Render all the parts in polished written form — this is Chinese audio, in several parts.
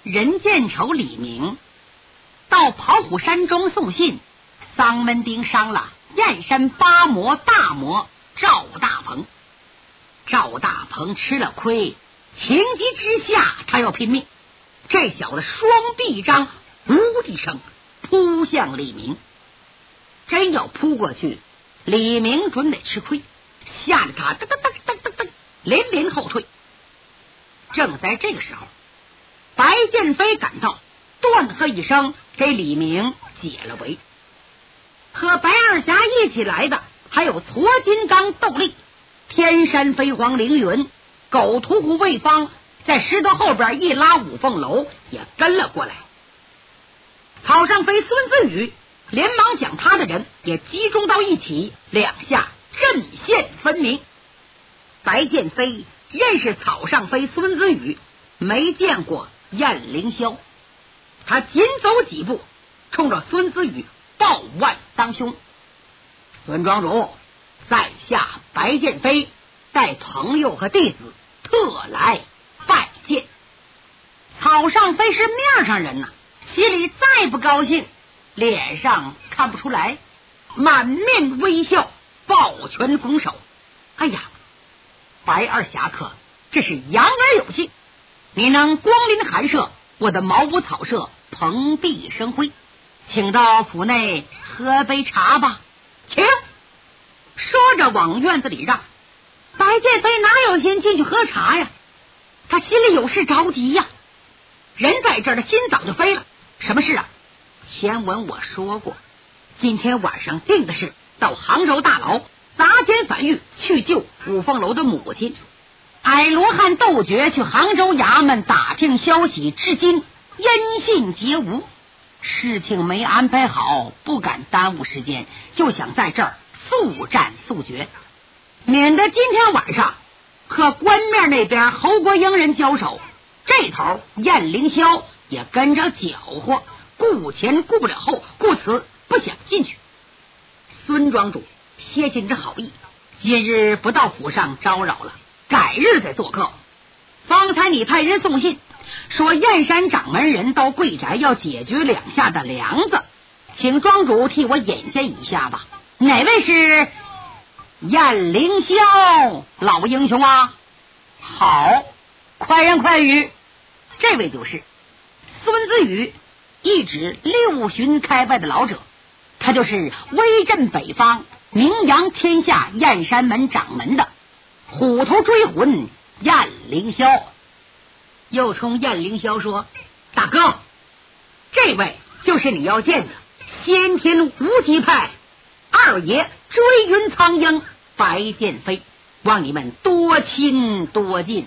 人见愁李明到跑虎山中送信，丧门丁伤了燕山八魔大魔赵大鹏。赵大鹏吃了亏，情急之下他要拼命。这小子双臂一张，呜一声扑向李明。真要扑过去，李明准得吃亏，吓得他噔噔噔噔噔噔连连后退。正在这个时候，白剑飞赶到，断喝一声给李明解了围。和白二侠一起来的还有矬金刚窦力、天山飞黄凌云、狗屠户魏方，在石头后边一拉五凤楼也跟了过来。草上飞孙子宇连忙将他的人也集中到一起，两下阵线分明。白剑飞认识草上飞孙子宇，没见过燕凌霄，他紧走几步，冲着孙子宇抱腕当胸：孙庄主，在下白剑飞带朋友和弟子特来拜见。草上飞是面上人呐，心里再不高兴，脸上看不出来，满面微笑，抱拳拱手。哎呀，白二侠客这是扬而有信，你能光临寒舍，我的茅屋草舍蓬荜生辉，请到府内喝杯茶吧。请。说着往院子里让。白剑飞哪有心进去喝茶呀？他心里有事着急呀。人在这儿的心早就飞了。什么事啊？前文我说过，今天晚上定的是到杭州大牢砸监反狱，去救五凤楼的母亲。矮罗汉斗绝去杭州衙门打听消息，至今音信皆无。事情没安排好，不敢耽误时间，就想在这儿速战速决，免得今天晚上和官面那边侯国英人交手。这头燕凌霄也跟着搅和，顾前顾不了后，故此不想进去。孙庄主，谢谢你的好意，今日不到府上招扰了，改日再做客。方才你派人送信，说燕山掌门人到贵宅要解决两下的梁子，请庄主替我引荐一下吧。哪位是燕凌霄老英雄啊？好，快言快语。这位就是孙子宇，一指六旬开外的老者，他就是威震北方、名扬天下燕山门掌门的虎头追魂燕凌霄。又冲燕凌霄说：大哥，这位就是你要见的先天无极派二爷追云苍鹰白剑飞，望你们多亲多近。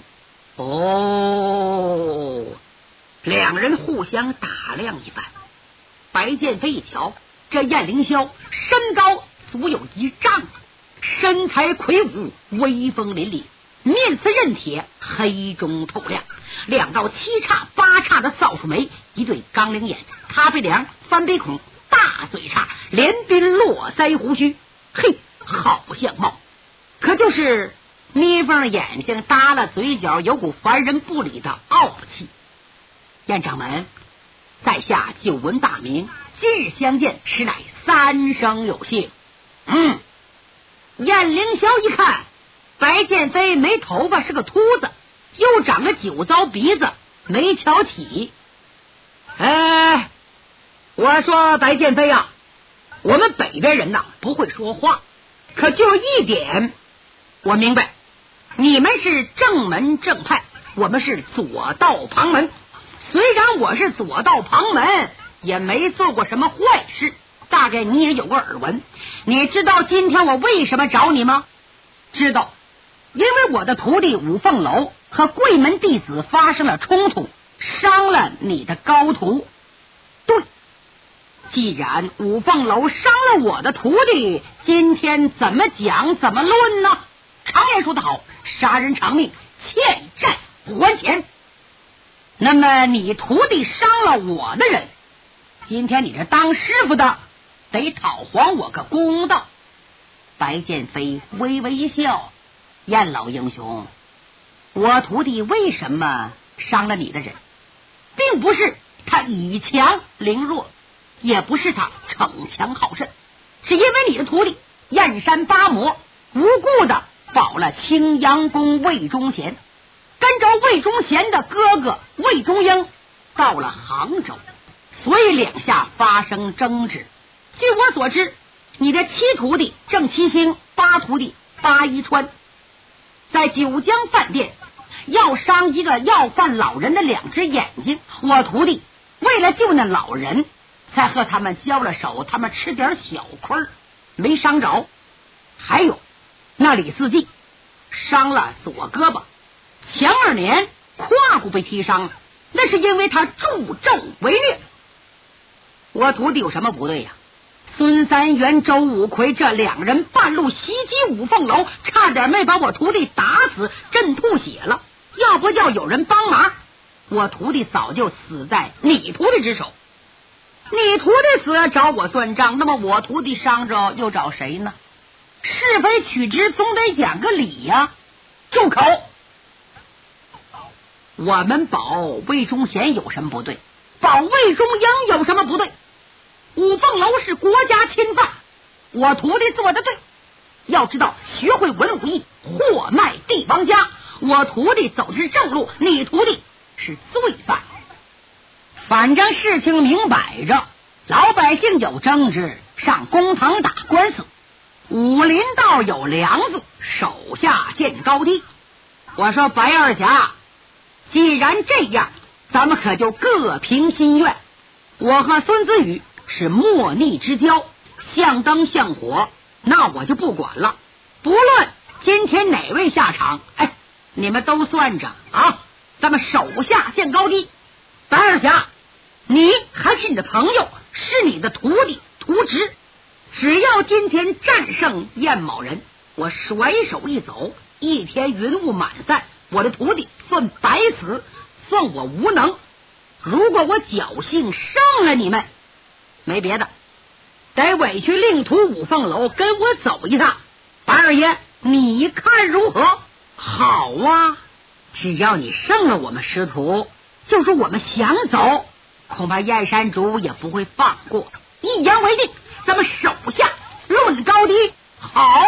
哦，两人互相打量一番。白剑飞一瞧，这燕凌霄身高足有1丈，身材魁梧，威风凛凛，面似刃铁，黑中透亮，两道七叉八叉的扫帚眉，一对钢铃眼，咖啡梁，翻鼻孔，大嘴叉，连鬓络腮胡须，嘿，好相貌。可就是眯缝眼睛，耷拉嘴角，有股凡人不理的傲气。燕掌门，在下久闻大名，今日相见，实乃三生有幸。燕凌霄一看白剑飞没头发，是个秃子，又长了酒糟鼻子，没瞧起。我说白剑飞啊，我们北边人呐不会说话，可就一点我明白，你们是正门正派，我们是左道旁门。虽然我是左道旁门，也没做过什么坏事，大概你也有个耳闻。你知道今天我为什么找你吗？知道，因为我的徒弟五凤楼和贵门弟子发生了冲突，伤了你的高徒。对，既然五凤楼伤了我的徒弟，今天怎么讲怎么论呢？常言说得好，杀人偿命，欠债不还钱。那么你徒弟伤了我的人，今天你这当师傅的得讨还我个公道。白剑飞微微一笑：燕老英雄，我徒弟为什么伤了你的人？ 并不是他以强凌弱，也不是他逞强好胜，是因为你的徒弟燕山八魔无故的保了青阳宫魏忠贤，跟着魏忠贤的哥哥魏忠英到了杭州，所以两下发生争执。据我所知，你的7徒弟郑七星、8徒弟巴一川在九江饭店要伤一个要饭老人的2只眼睛，我徒弟为了救那老人才和他们交了手，他们吃点小亏没伤着。还有那李四季伤了左胳膊，前2年胯骨被踢伤，那是因为他助纣为虐。我徒弟有什么不对呀？孙三元、周五魁这2人半路袭击五凤楼，差点没把我徒弟打死，朕吐血了。要不叫有人帮忙，我徒弟早就死在你徒弟之手。你徒弟死找我算账，那么我徒弟伤着又找谁呢？是非曲直总得讲个理呀！住口！我们保魏忠贤有什么不对？保魏忠英有什么不对？五凤楼是国家侵犯，我徒弟做的对。要知道，学会文武艺，货卖帝王家。我徒弟走的是正路，你徒弟是罪犯。反正事情明摆着，老百姓有争执，上公堂打官司，武林道有梁子，手下见高低。我说白二侠，既然这样，咱们可就各凭心愿。我和孙子宇是莫逆之交，相灯相火，那我就不管了。不论今天哪位下场，你们都算着啊，咱们手下见高低。白二侠，你还是你的朋友，是你的徒弟徒侄，只要今天战胜燕某人，我甩手一走，1天云雾满散，我的徒弟算白死，算我无能。如果我侥幸胜了你们，没别的，得委屈另图五凤楼跟我走一趟。白二爷，你看如何？好啊，只要你胜了我们师徒，就是我们想走，恐怕燕山主也不会放过。一言为定，咱们手下论高低。好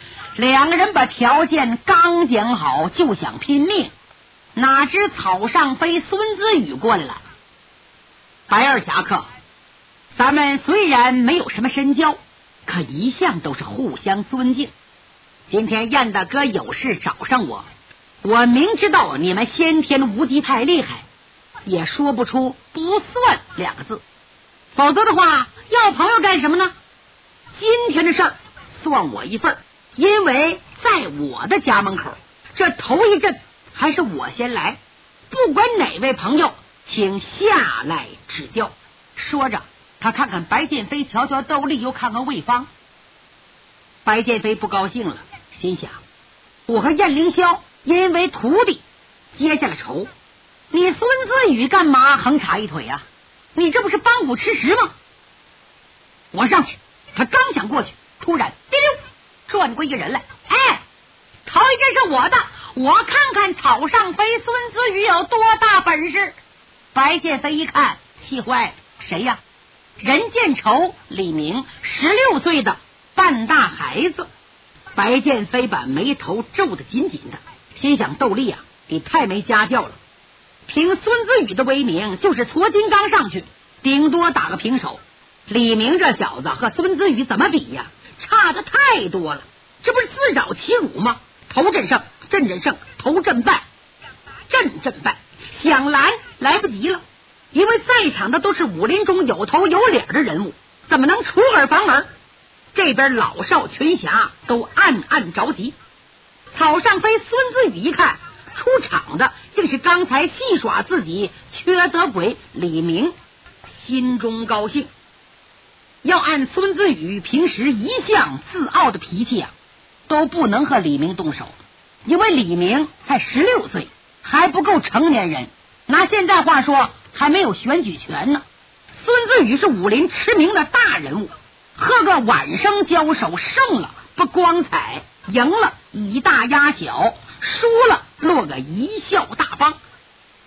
，2个人把条件刚讲好，就想拼命，哪知草上飞孙子宇过来了。白二侠客，咱们虽然没有什么深交，可一向都是互相尊敬。今天燕大哥有事找上我，我明知道你们先天无敌太厉害，也说不出不算2个字，否则的话要朋友干什么呢？今天的事儿算我一份，因为在我的家门口，这头一阵还是我先来，不管哪位朋友请下来指教。说着他看看白剑飞，瞧瞧窦丽，又看看魏芳。白剑飞不高兴了，心想我和燕凌霄因为徒弟结下了仇，你孙子宇干嘛横插一腿啊？你这不是帮虎吃食吗？我上去，他刚想过去，突然滴溜转过一个人来，头一阵是我的，我看看草上飞孙子宇有多大本事。白剑飞一看气坏，谁呀？任见愁，李明，16岁的半大孩子。白剑飞把眉头皱得紧紧的，心想窦丽你太没家教了，凭孙子宇的威名，就是矬金刚上去顶多打个平手。李明这小子和孙子宇怎么比呀？差的太多了，这不是自找其辱吗？头阵胜，阵阵胜，头阵败，阵阵败，想拦来不及了，因为在场的都是武林中有头有脸的人物，怎么能出尔反尔？这边老少群侠都暗暗着急。草上飞孙子宇一看出场的竟是刚才戏耍自己缺德鬼李明，心中高兴。要按孙子宇平时一向自傲的脾气都不能和李明动手，因为李明才16岁，还不够成年人，拿现在话说还没有选举权呢。孙子宇是武林驰名的大人物，和个晚生交手，胜了不光彩，赢了以大压小，输了落个贻笑大方。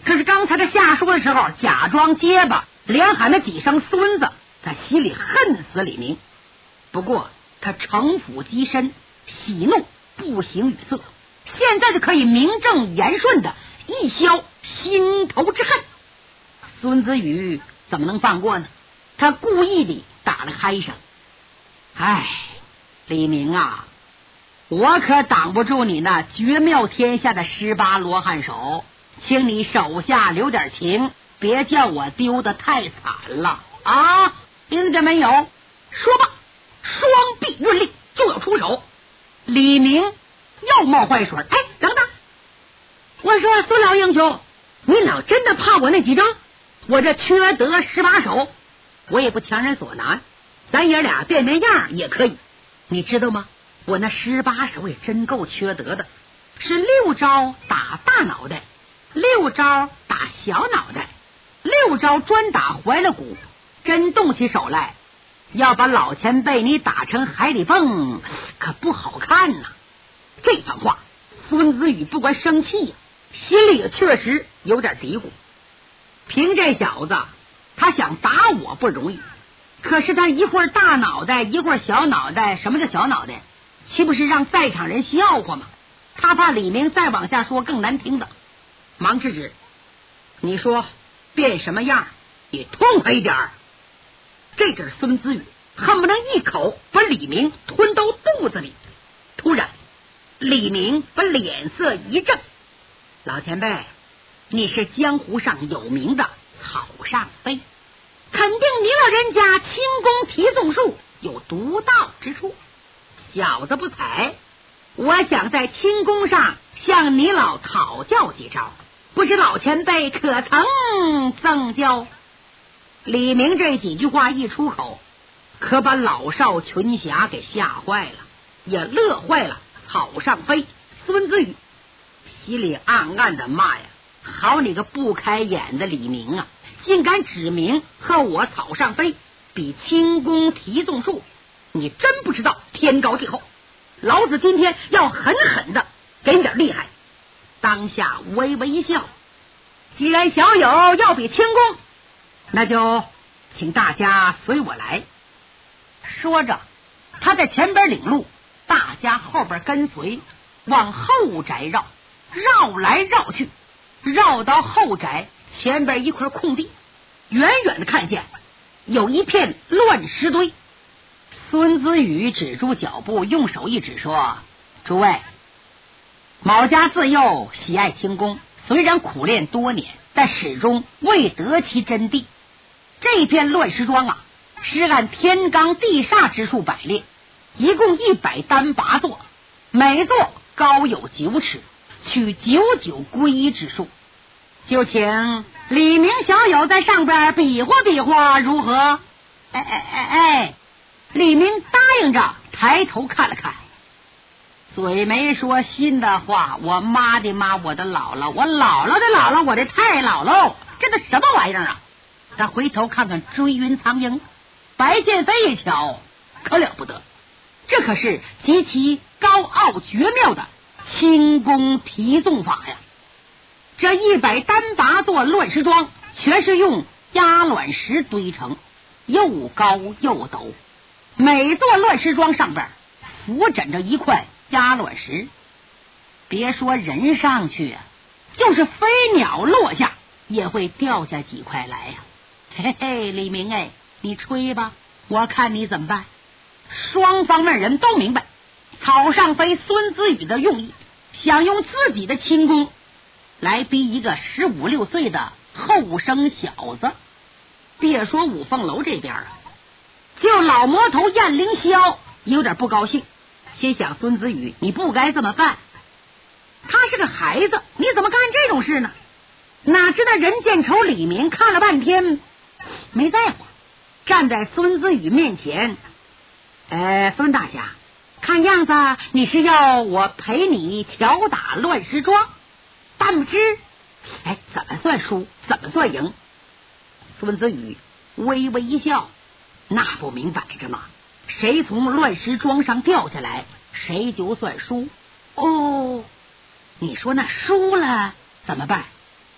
可是刚才他下书的时候假装结巴，连喊了几声孙子，他心里恨死李明。不过他城府极深，喜怒不形于色，现在就可以名正言顺的一消心头之恨。孙子宇怎么能放过呢？他故意地打了嗨声：哎，李明啊，我可挡不住你那绝妙天下的18罗汉手，请你手下留点情，别叫我丢得太惨了啊！听见没有？说吧，双臂抡立就要出手。李明又冒坏水：哎，等等！我说孙老英雄，你老真的怕我那几招？我这缺德18手，我也不强人所难，咱爷俩变样也可以，你知道吗？我那18手也真够缺德的，是6招打大脑袋，6招打小脑袋，6招专打怀了骨，真动起手来，要把老前辈你打成海里蹦，可不好看呐。这番话，孙子宇不管生气呀，心里也确实有点嘀咕。凭这小子，他想打我不容易，可是他一会儿大脑袋，一会儿小脑袋，什么叫小脑袋？岂不是让在场人笑话吗？他怕李明再往下说更难听的，忙制止：你说变什么样？你痛快一点。这阵孙子宇恨不能一口把李明吞到肚子里。突然李明把脸色一正：老前辈，你是江湖上有名的草上飞，肯定你老人家轻功提纵术有独到之处。小子不才，我想在轻功上向你老讨教几招，不知老前辈可曾赠教？李明这几句话一出口，可把老少群侠给吓坏了，也乐坏了草上飞。孙子宇心里暗暗的骂呀，好你个不开眼的李明啊，竟敢指明和我草上飞比轻功提纵术，你真不知道天高地厚，老子今天要狠狠的给你点厉害。当下微微一笑，既然小友要比轻功，那就请大家随我来。说着他在前边领路，大家后边跟随，往后宅绕，绕来绕去，绕到后宅前边一块空地，远远的看见有一片乱石堆。孙子宇止住脚步，用手一指说：诸位，某家自幼喜爱轻功，虽然苦练多年，但始终未得其真谛。这片乱石桩啊，是按天罡地煞之术摆列，一共100单8座，每座高有9尺，取99归一之术。就请李明小友在上边比划比划，如何？哎，李明答应着，抬头看了看，嘴没说心的话：我妈的妈，我的姥姥，我姥姥的姥姥，我的太姥姥，这都什么玩意儿啊？他回头看看追云苍鹰，白剑飞一瞧，可了不得，这可是极其高傲绝妙的轻功提纵法呀！这100单8座乱石桩全是用鸭卵石堆成，又高又陡，每座乱石桩上边浮枕着一块鸭卵石，别说人上去啊，就是飞鸟落下也会掉下几块来呀！嘿嘿，李明哎，你吹吧，我看你怎么办。双方面人都明白草上飞孙子宇的用意，想用自己的轻功来逼一个15、16岁的后生小子。别说五凤楼这边啊，就老魔头燕凌霄有点不高兴，心想孙子宇你不该这么干，他是个孩子，你怎么干这种事呢？哪知道人见愁李明看了半天没在乎，站在孙子宇面前：孙大侠，看样子你是要我陪你挑打乱石桩，但不知怎么算输，怎么算赢？孙子宇微微一笑：那不明摆着吗？谁从乱石桩上掉下来，谁就算输。哦，你说那输了怎么办？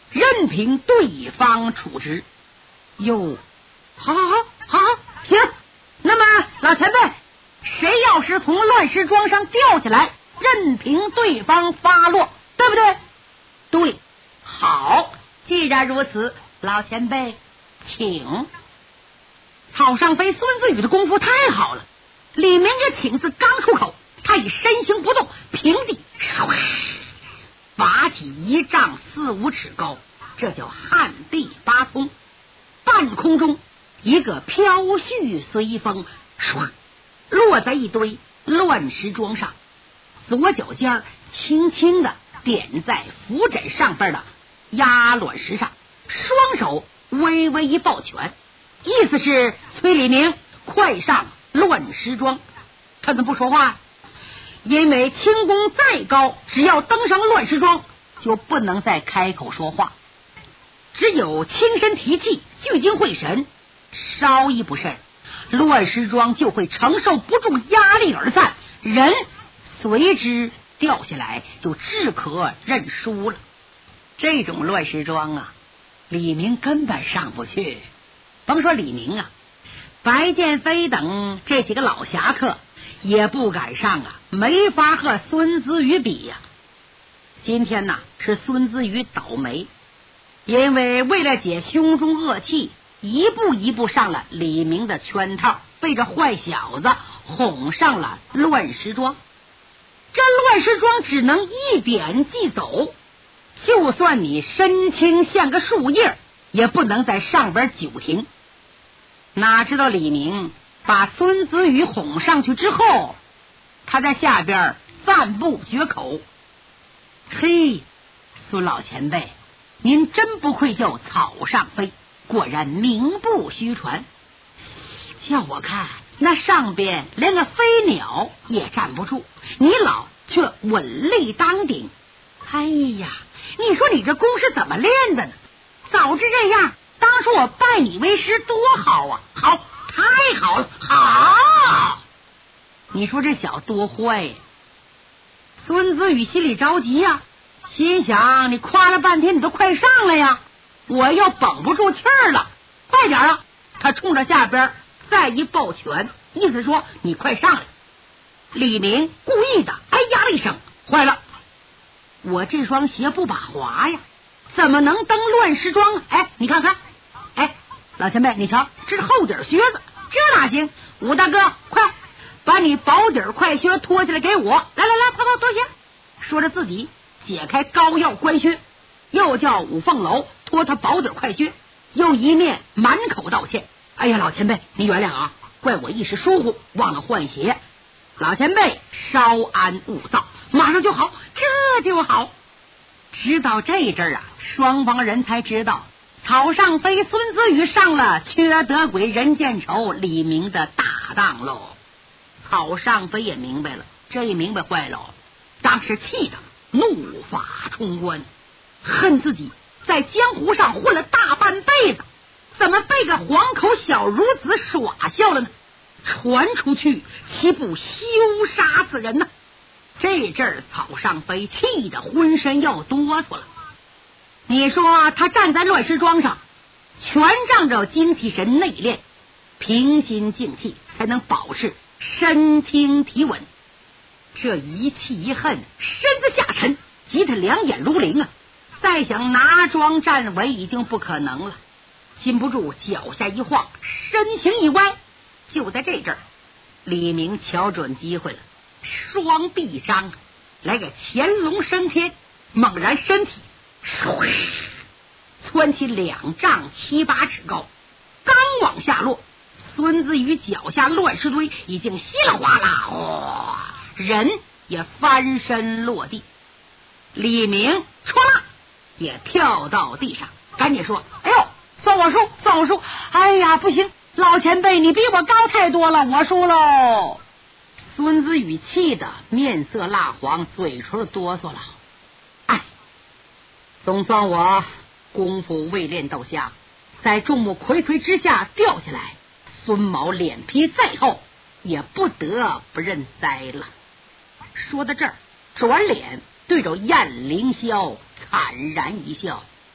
任凭对方处置。哟，好，行。那么老前辈，谁要是从乱石桩上掉下来，任凭对方发落，对不对？对。好，既然如此，老前辈请。草上飞孙子宇的功夫太好了，李明这挺字刚出口，他已身形不动，平地拔起1丈4、5尺高，这叫旱地拔葱。半空中一个飘絮随风，落在一堆乱石桩上，左脚尖轻轻的点在扶枕上边的压卵石上，双手微微一抱拳，意思是催李明快上乱石桩。他怎么不说话？因为轻功再高，只要登上乱石桩，就不能再开口说话，只有轻身提气，聚精会神，稍一不慎，乱石桩就会承受不住压力而散，人随之掉下来，就只可认输了。这种乱石桩啊，李明根本上不去。甭说李明啊，白剑飞等这几个老侠客也不敢上啊，没法和孙子瑜比呀。今天呢，是孙子瑜倒霉，因为为了解胸中恶气，一步一步上了李明的圈套，被这坏小子哄上了乱石桩。这乱石桩只能一点即走，就算你身轻像个树叶，也不能在上边久停。哪知道李明把孙子宇哄上去之后，他在下边赞不绝口。嘿，孙老前辈，您真不愧叫草上飞，果然名不虚传。叫我看那上边连个飞鸟也站不住，你老却稳立当顶。哎呀，你说你这功是怎么练的呢？早知这样，当初我拜你为师多好啊！好，太好了，好！你说这小多坏呀！孙子宇心里着急呀，心想你夸了半天，你都快上来呀！我要绷不住气儿了，快点啊！他冲着下边再一抱拳，意思说你快上来。李明故意的哎呀了一声，坏了，我这双鞋不把滑呀，怎么能登乱石桩啊？哎，你看看，哎，老前辈，你瞧，这是厚底靴子，这哪行？武大哥，快把你薄底快靴脱下来给我！来，脱鞋！说着自己解开高腰官靴，又叫武凤楼脱他薄底快靴，又一面满口道歉。哎呀，老前辈，你原谅啊，怪我一时疏忽，忘了换鞋。老前辈稍安勿躁，马上就好，这就好。直到这阵儿啊，双方人才知道草上飞孙子宇上了缺德鬼人见愁李明的大当喽。草上飞也明白了，这一明白坏了，当时气得怒发冲冠，恨自己在江湖上混了大半辈子，怎么被个黄口小孺子耍笑了呢？传出去岂不羞杀死人呢？这阵儿草上飞气得浑身要哆嗦了。你说他站在乱石桩上，全仗着精气神内练，平心静气，才能保持身轻体稳。这一气一恨，身子下沉，急得两眼如灵啊！再想拿桩站稳已经不可能了，禁不住脚下一晃，身形一歪。就在这阵儿，李明瞧准机会了，双臂张，来个潜龙升天，猛然身体窜起2丈7、8尺高，刚往下落，孙子宇脚下乱石堆已经稀里哗啦，人也翻身落地。李明唰啦也跳到地上，赶紧说：“哎呦，算我输！哎呀，不行，老前辈你比我高太多了，我输喽！”孙子宇气的面色蜡黄，嘴唇哆嗦了。哎，总算我功夫未练到家，在众目睽睽之下掉下来，孙某脸皮再厚，也不得不认栽了。说到这儿，转脸对着燕凌霄惨然一笑：“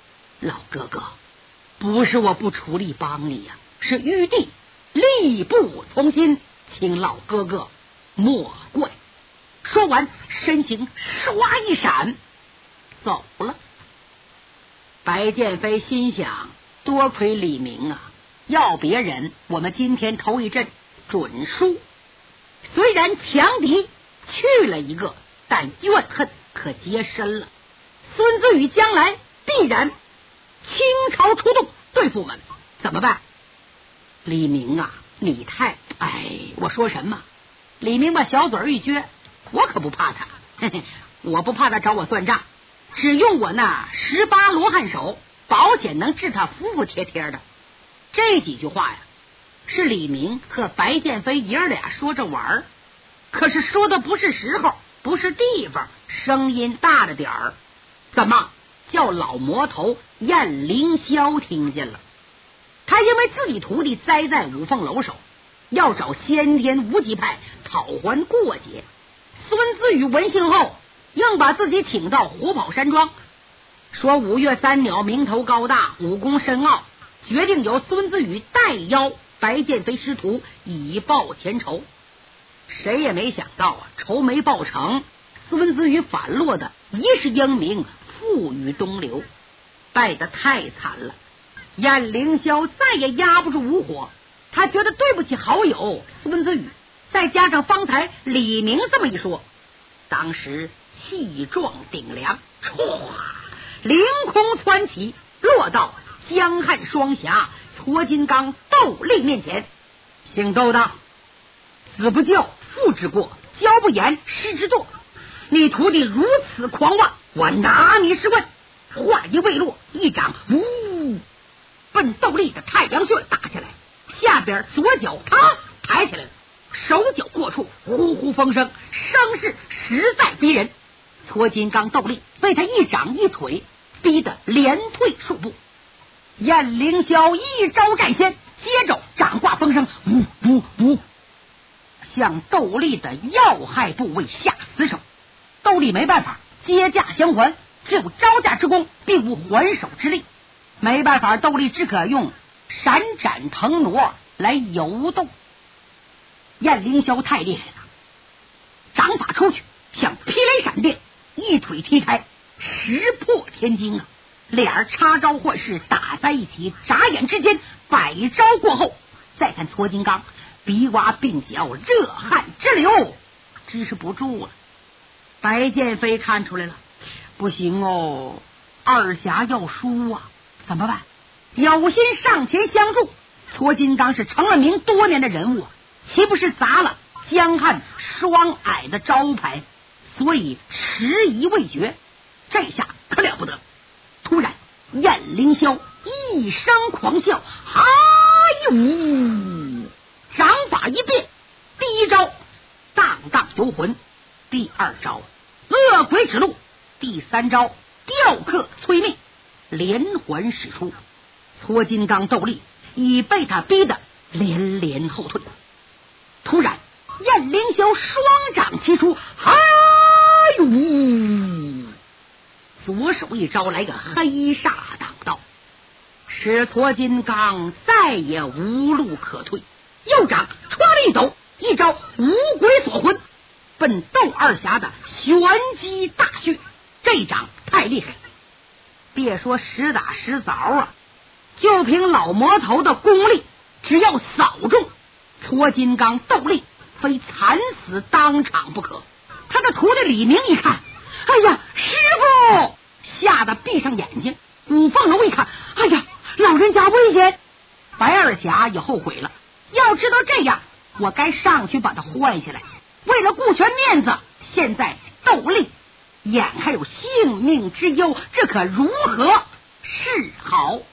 老哥哥，不是我不出力帮你呀，是玉帝力不从心，请老哥哥莫怪。说完，身形唰一闪，走了。白剑飞心想，多亏李明啊，要别人我们今天头一阵准输。虽然强敌去了一个，但怨恨可结深了。孙子羽将来必然倾巢出动对付我们，怎么办？李明啊，你太……我说什么？李明把小嘴一撅，我可不怕他，嘿嘿，我不怕他找我算账，只用我那18罗汉手，保险能治他服服帖帖的。这几句话呀，是李明和白剑飞爷俩说着玩，可是说的不是时候，不是地方，声音大了点儿。怎么叫老魔头燕凌霄听见了？他因为自己徒弟栽在五凤楼手，要找先天无极派讨还过节。孙子羽闻信后，硬把自己请到虎跑山庄，说五岳三鸟名头高大，武功深奥，决定由孙子羽代邀白剑飞师徒以报田仇。谁也没想到啊，仇没报成，孙子羽反落的一世英名付与东流，败得太惨了。燕凌霄再也压不住无火，他觉得对不起好友孙子羽，再加上方才李明这么一说，当时气壮顶梁，唰，凌空窜起，落到江汉双侠矬金刚窦立面前。姓窦的，子不教父之过，教不严师之惰，你徒弟如此狂妄，我拿你是问。话音未落，一掌呜奔窦立的太阳穴打下来，下边左脚抬起来了，手脚过处，呼呼风声，声势实在逼人。矬金刚窦立被他一掌一腿逼得连退数步。燕凌霄一招占先，接着掌挂风声，呜，向窦立的要害部位下死手。窦立没办法，接驾相还，只有招架之功，并无还手之力。没办法，窦立只可用闪展腾挪来游动。燕凌霄太厉害了，掌法出去像霹雷闪电，一腿踢开，石破天惊啊！俩插招换式打在一起，眨眼之间百招过后，再看矬金刚鼻洼鬓角热汗直流，支持不住了。白剑飞看出来了，不行哦，二侠要输啊，怎么办？有心上前相助，矬金刚是成了名多年的人物，岂不是砸了江汉双矮的招牌？所以迟疑未决。这下可了不得！突然燕凌霄一声狂笑，哈哟！掌法一变，第一招荡荡游魂，第二招恶鬼指路，第三招雕刻催命，连环使出。矬金刚窦立已被他逼得连连后退。突然燕凌霄双掌齐出，哈哟！左手一招来个黑煞挡道，使矬金刚再也无路可退。右掌歘一抖，一招五鬼锁魂，奔窦二侠的玄机大穴。这掌太厉害了，别说实打实凿啊，就凭老魔头的功力，只要扫中矬金刚窦立，非惨死当场不可。他的徒弟李明一看，哎呀，师傅！吓得闭上眼睛。五凤楼一看，哎呀，老人家危险！白二侠也后悔了，要知道这样，我该上去把他换下来。为了顾全面子，现在窦立眼还有性命之忧，这可如何是好？